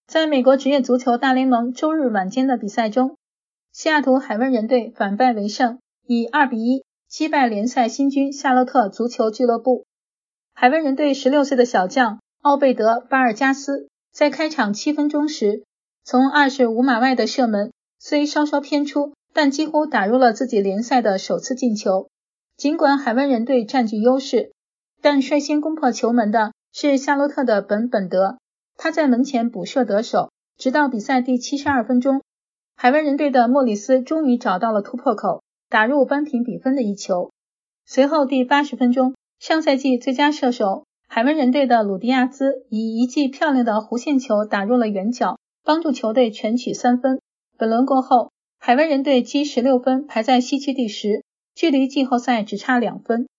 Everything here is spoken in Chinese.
在美国职业足球大联盟周日晚间的比赛中，西雅图海湾人队反败为胜，以2-1击败联赛新军夏洛特足球俱乐部。海湾人队16岁的小将奥贝德·巴尔加斯在开场7分钟时，从25码外的射门虽稍稍偏出，但几乎打入了自己联赛的首次进球。尽管海湾人队占据优势，但率先攻破球门的是夏洛特的本德，他在门前补射得手，直到比赛第72分钟，海湾人队的莫里斯终于找到了突破口，打入扳平比分的一球。随后第80分钟，上赛季最佳射手海湾人队的鲁迪亚兹以一记漂亮的弧线球打入了远角，帮助球队全取3分。本轮过后，海湾人队积16分排在西区第10，距离季后赛只差2分。